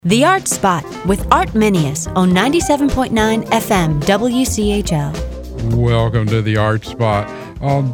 The Art Spot with Art Minius on 97.9 FM WCHL. Welcome to the Art Spot on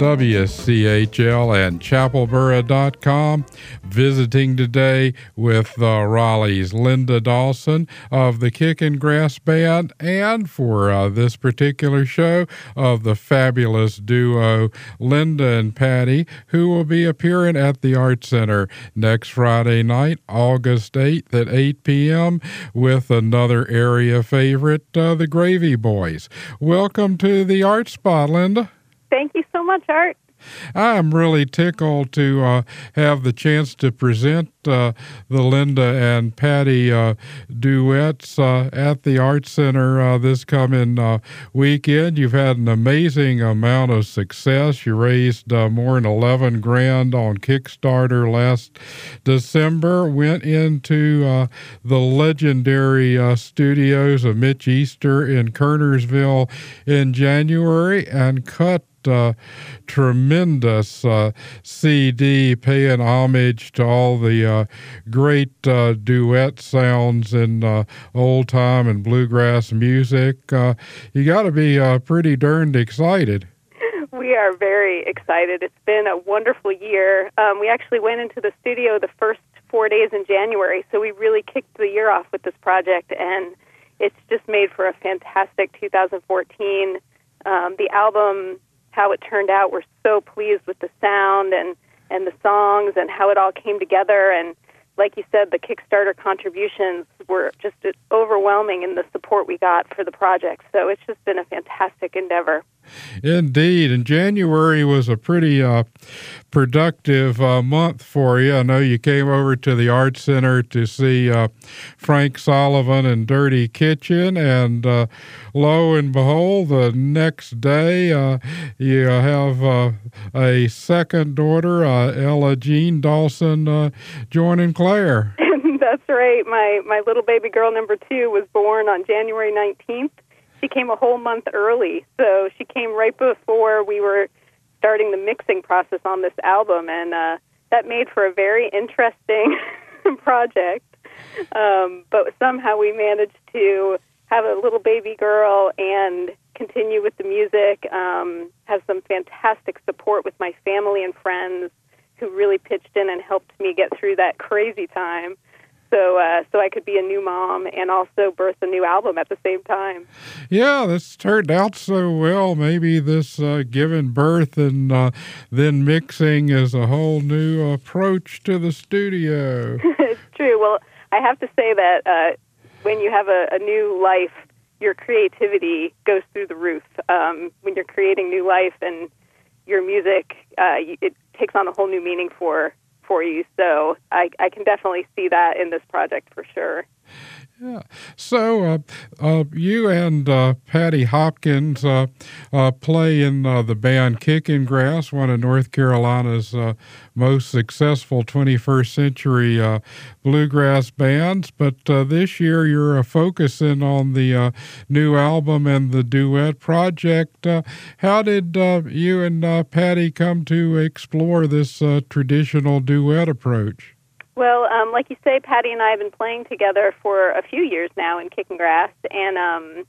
WCHL and chapelboro.com. Visiting today with Raleigh's Linda Dawson of the Kickin' Grass Band, and for this particular show of the fabulous duo Linda and Patty, who will be appearing at the Art Center next Friday night, August 8th at 8 p.m. with another area favorite, the Gravy Boys. Welcome to the Art Spot, Linda. Thank you so much, Art. I'm really tickled to have the chance to present the Linda and Patty duets at the Art Center this coming weekend. You've had an amazing amount of success. You raised more than $11,000 on Kickstarter last December. Went into the legendary studios of Mitch Easter in Kernersville in January and cut tremendous CD paying homage to all the great duet sounds in old time and bluegrass music. You got to be pretty darned excited. We are very excited. It's been a wonderful year. We actually went into the studio the first 4 days in January, so we really kicked the year off with this project, and it's just made for a fantastic 2014. The album, how it turned out, we're so pleased with the sound and the songs and how it all came together. And like you said, the Kickstarter contributions were just overwhelming in the support we got for the project. So it's just been a fantastic endeavor. Indeed, and January was a pretty productive month for you. I know you came over to the Art Center to see Frank Sullivan and Dirty Kitchen, and lo and behold, the next day you have a second daughter, Ella Jean Dawson, joining Claire. That's right. My little baby girl number 2 was born on January 19th. She came a whole month early, so she came right before we were starting the mixing process on this album, and that made for a very interesting project. But somehow we managed to have a little baby girl and continue with the music, have some fantastic support with my family and friends who really pitched in and helped me get through that crazy time. So I could be a new mom and also birth a new album at the same time. Yeah, this turned out so well. Maybe this giving birth and then mixing is a whole new approach to the studio. It's true. Well, I have to say that when you have a new life, your creativity goes through the roof. When you're creating new life and your music, it takes on a whole new meaning for you. So I can definitely see that in this project for sure. Yeah. So you and Patty Hopkins play in the band Kickin' Grass, one of North Carolina's most successful 21st century bluegrass bands. But this year you're focusing on the new album and the duet project. How did you and Patty come to explore this traditional duet approach? Well, like you say, Patty and I have been playing together for a few years now in Kickin' Grass, and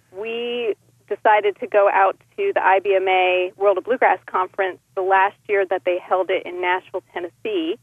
we decided to go out to the IBMA World of Bluegrass Conference the last year that they held it in Nashville, Tennessee.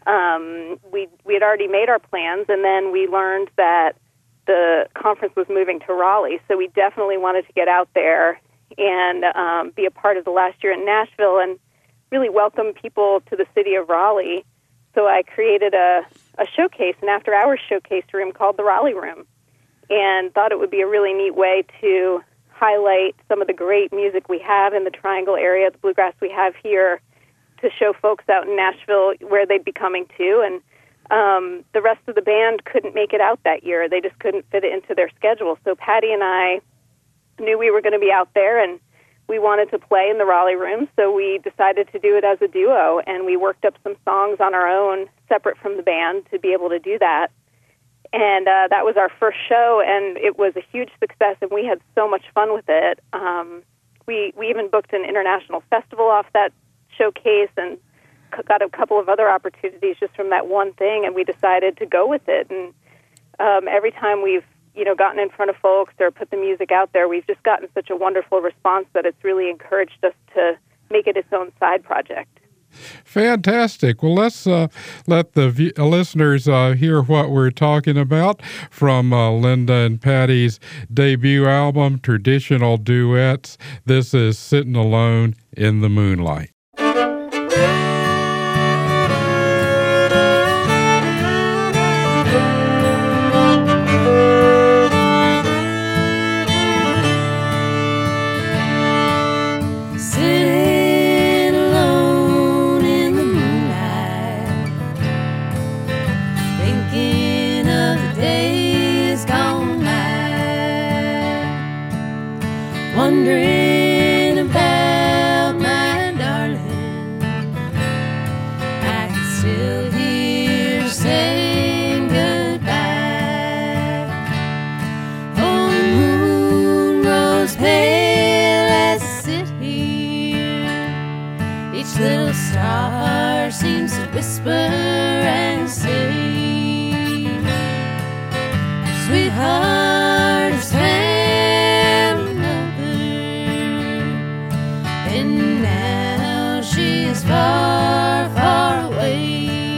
We had already made our plans, and then we learned that the conference was moving to Raleigh, so we definitely wanted to get out there and be a part of the last year in Nashville and really welcome people to the city of Raleigh. So I created a showcase, an after-hours showcase room called the Raleigh Room, and thought it would be a really neat way to highlight some of the great music we have in the Triangle area, the bluegrass we have here, to show folks out in Nashville where they'd be coming to. And the rest of the band couldn't make it out that year. They just couldn't fit it into their schedule. So Patty and I knew we were going to be out there, and we wanted to play in the Raleigh Room, so we decided to do it as a duo, and we worked up some songs on our own, separate from the band, to be able to do that. And that was our first show, and it was a huge success, and we had so much fun with it. We even booked an international festival off that showcase and got a couple of other opportunities just from that one thing, and we decided to go with it. And every time we've gotten in front of folks or put the music out there, we've just gotten such a wonderful response that it's really encouraged us to make it its own side project. Fantastic. Well, let's let the listeners hear what we're talking about from Linda and Patty's debut album, Traditional Duets. This is Sitting Alone in the Moonlight. Wondering about my darling, I can still hear her saying goodbye. Oh, the moon rose pale as I sit here. Each little star seems to whisper and say, sweetheart is found. Far, far away.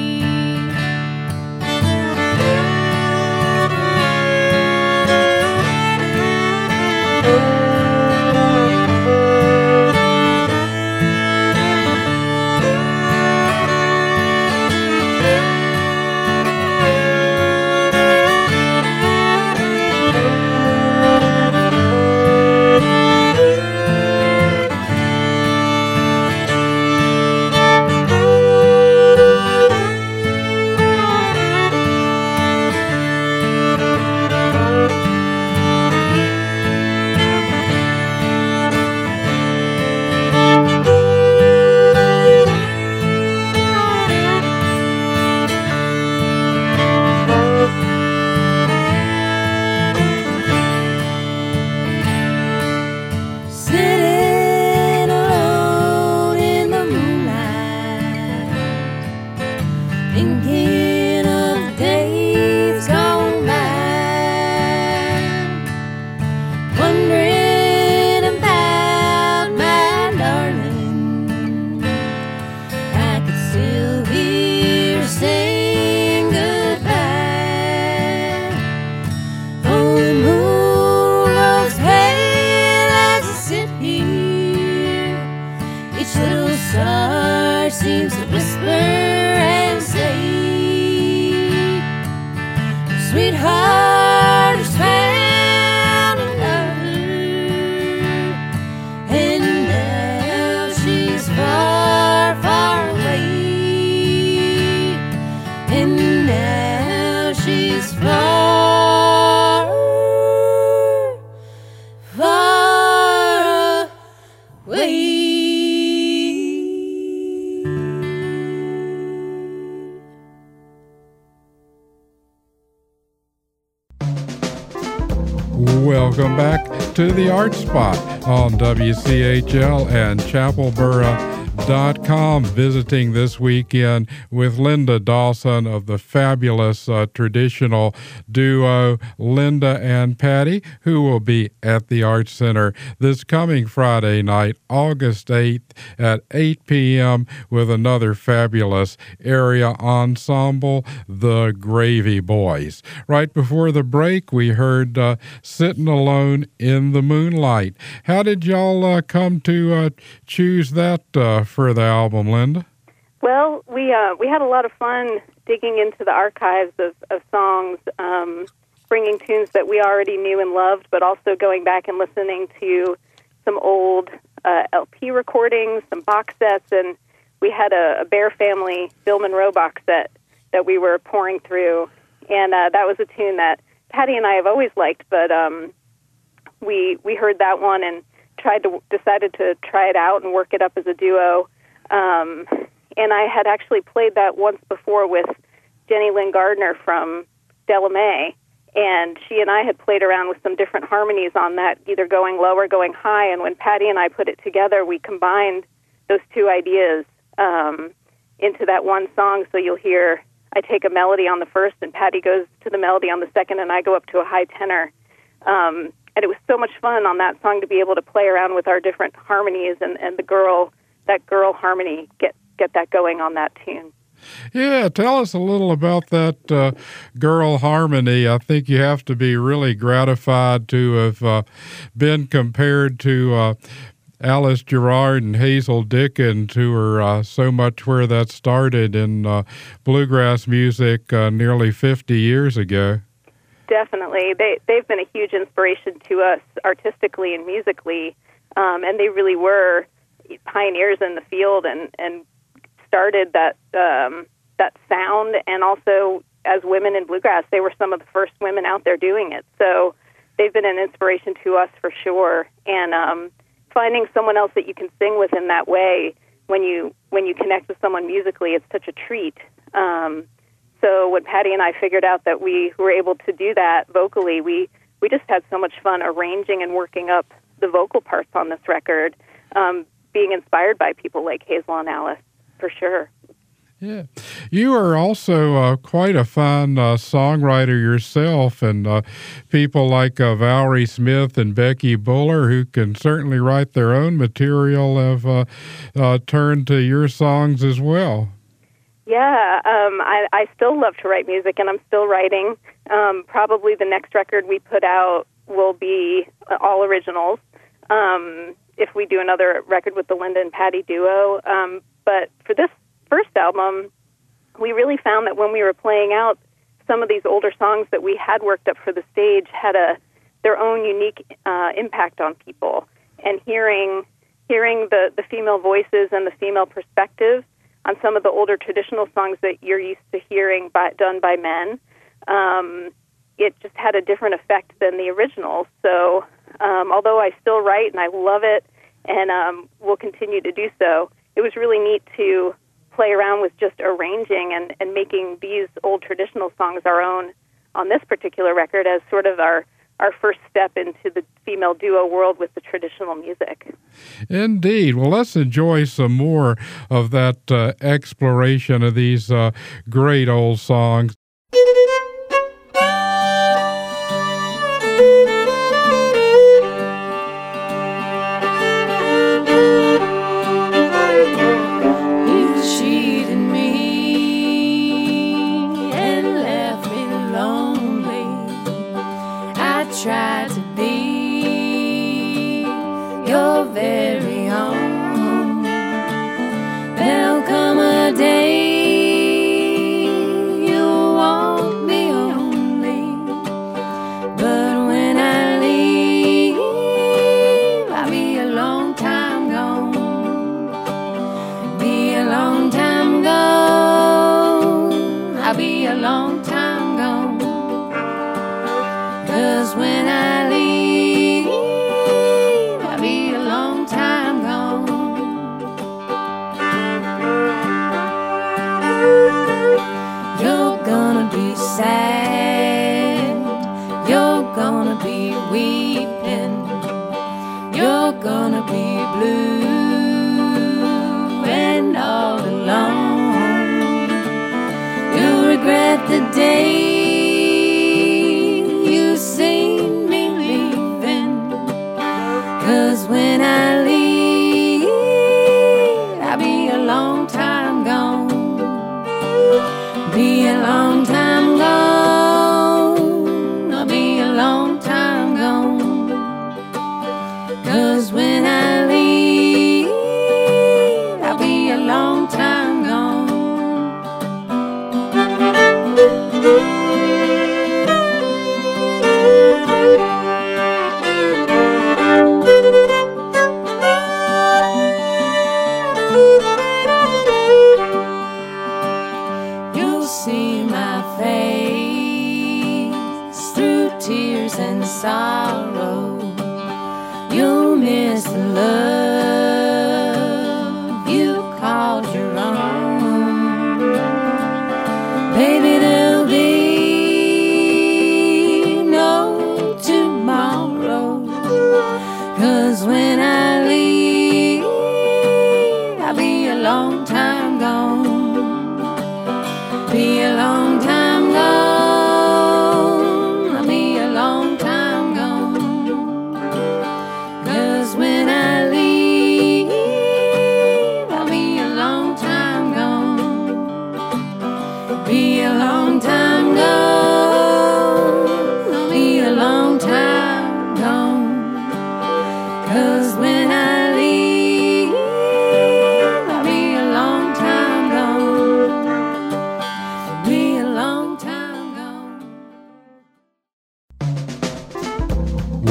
Sweetheart has found another, and now she's far, far away, and now she's far, far away. Welcome back to the Art Spot on WCHL and ChapelBoro.com, visiting this weekend with Linda Dawson of the fabulous traditional duo Linda and Patty, who will be at the Arts Center this coming Friday night, August 8th at 8 p.m. with another fabulous area ensemble, the Gravy Boys. Right before the break, we heard Sitting Alone in the Moonlight. How did y'all come to choose that for the album, Linda? Well, we had a lot of fun digging into the archives of songs, bringing tunes that we already knew and loved, but also going back and listening to some old LP recordings, some box sets, and we had a Bear Family Bill Monroe box set that we were pouring through, and that was a tune that Patty and I have always liked, but we heard that one and decided to try it out and work it up as a duo. And I had actually played that once before with Jenny Lynn Gardner from Della Mae, and she and I had played around with some different harmonies on that, either going low or going high, and when Patty and I put it together, we combined those two ideas into that one song, so you'll hear I take a melody on the first, and Patty goes to the melody on the second, and I go up to a high tenor. And it was so much fun on that song to be able to play around with our different harmonies and that girl harmony, get that going on that tune. Yeah, tell us a little about that girl harmony. I think you have to be really gratified to have been compared to Alice Gerrard and Hazel Dickens, who are so much where that started in bluegrass music nearly 50 years ago. Definitely. They've been a huge inspiration to us artistically and musically, and they really were pioneers in the field and started that sound. And also, as women in bluegrass, they were some of the first women out there doing it. So they've been an inspiration to us for sure. And finding someone else that you can sing with in that way, when you connect with someone musically, it's such a treat. So when Patty and I figured out that we were able to do that vocally, we just had so much fun arranging and working up the vocal parts on this record, being inspired by people like Hazel and Alice, for sure. Yeah. You are also quite a fine songwriter yourself, and people like Valerie Smith and Becky Buller, who can certainly write their own material, have turned to your songs as well. Yeah, I still love to write music, and I'm still writing. Probably the next record we put out will be all originals, if we do another record with the Linda and Patty duo. But for this first album, we really found that when we were playing out some of these older songs that we had worked up for the stage had their own unique impact on people. And hearing the female voices and the female perspective on some of the older traditional songs that you're used to hearing done by men, it just had a different effect than the originals. So although I still write and I love it and will continue to do so, it was really neat to play around with just arranging and making these old traditional songs our own on this particular record as sort of our first step into the female duo world with the traditional music. Indeed. Well, let's enjoy some more of that exploration of these great old songs. Try to be your very own. There'll come a day you won't be lonely, but when I leave, I'll be a long time gone. Be a long time gone. I'll be a long time gone. 'Cause when I leave, I'll be a long time gone. You're gonna be sad, you're gonna be weeping, you're gonna be blue and all alone. You'll regret the day seen me leaving. 'Cause when I leave, I'll be a long time gone. Be a long time gone. I'll be a long time gone. 'Cause when I leave, I'll be a long time gone. Sorrow, you'll miss the love you called your own. Baby, there'll be no tomorrow. 'Cause when I leave, I'll be a long time gone. Be a long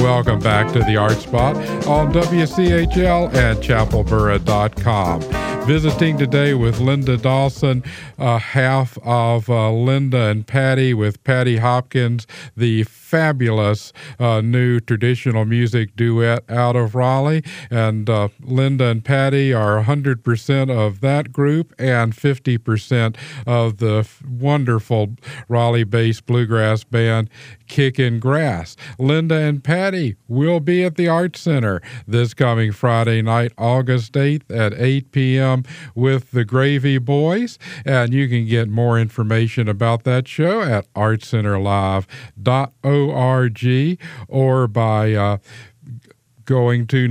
Welcome back to the Art Spot on WCHL and chapelboro.com. Visiting today with Linda Dawson, half of Linda and Patty, with Patty Hopkins, the fabulous new traditional music duet out of Raleigh. And Linda and Patty are 100% of that group and 50% of the wonderful Raleigh-based bluegrass band Kickin' Grass. Linda and Patty will be at the Art Center this coming Friday night, August 8th at 8 p.m. with the Gravy Boys. And you can get more information about that show at artcenterlive.org or by going to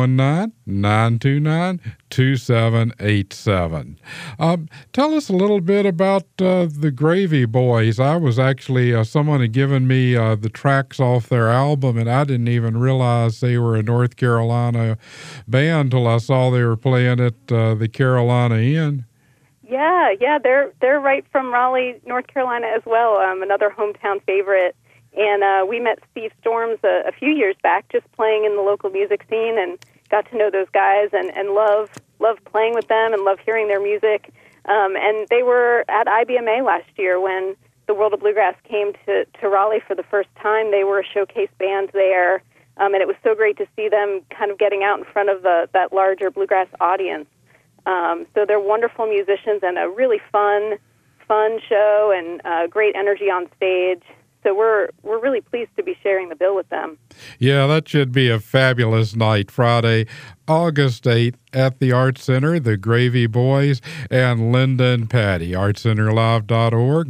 919-929-2787. Tell us a little bit about the Gravy Boys. I was actually, someone had given me the tracks off their album, and I didn't even realize they were a North Carolina band till I saw they were playing at the Carolina Inn. Yeah, they're right from Raleigh, North Carolina as well, another hometown favorite. And we met Steve Storms a few years back just playing in the local music scene, and got to know those guys and love playing with them and love hearing their music. And they were at IBMA last year when the World of Bluegrass came to Raleigh for the first time. They were a showcase band there, and it was so great to see them kind of getting out in front of that larger bluegrass audience. So they're wonderful musicians and a really fun show and great energy on stage. So we're really pleased to be sharing the bill with them. Yeah, that should be a fabulous night, Friday, August 8th at the Art Center, the Gravy Boys and Linda and Patty. artcenterlive.org,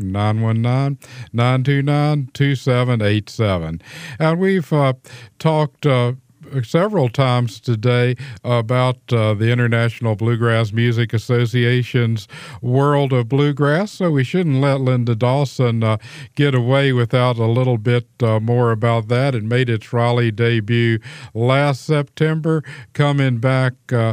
919-929-2787. And we've talked several times today about the International Bluegrass Music Association's World of Bluegrass, so we shouldn't let Linda Dawson get away without a little bit more about that. It made its Raleigh debut last September, coming back to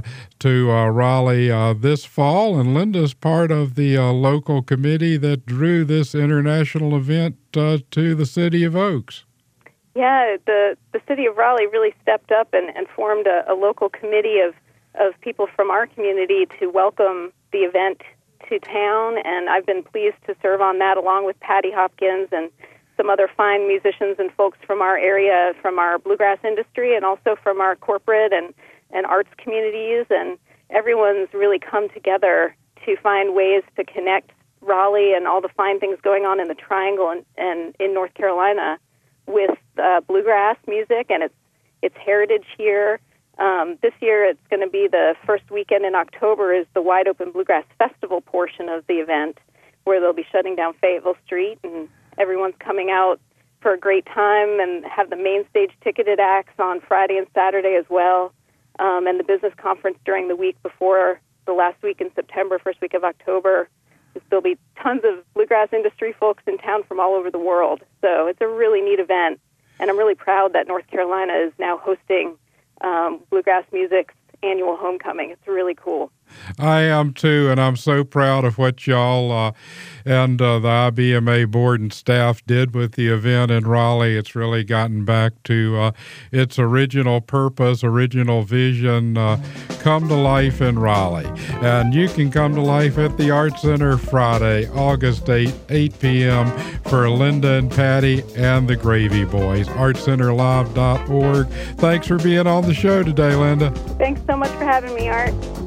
Raleigh this fall, and Linda's part of the local committee that drew this international event to the City of Oaks. Yeah, the city of Raleigh really stepped up and formed a local committee of people from our community to welcome the event to town, and I've been pleased to serve on that along with Patty Hopkins and some other fine musicians and folks from our area, from our bluegrass industry, and also from our corporate and arts communities, and everyone's really come together to find ways to connect Raleigh and all the fine things going on in the Triangle and in North Carolina with bluegrass music and its heritage here. This year it's going to be the first weekend in October is the Wide Open Bluegrass Festival portion of the event, where they'll be shutting down Fayetteville Street, and everyone's coming out for a great time, and have the main stage ticketed acts on Friday and Saturday as well, and the business conference during the week before the last week in September, first week of October. There'll be tons of bluegrass industry folks in town from all over the world. So it's a really neat event, and I'm really proud that North Carolina is now hosting bluegrass music's annual homecoming. It's really cool. I am too, and I'm so proud of what y'all and the IBMA board and staff did with the event in Raleigh. It's really gotten back to its original purpose, original vision, come to life in Raleigh. And you can come to life at the Art Center Friday, August 8th, 8 p.m. for Linda and Patty and the Gravy Boys. artcenterlive.org. Thanks for being on the show today, Linda. Thanks so much for having me, Art.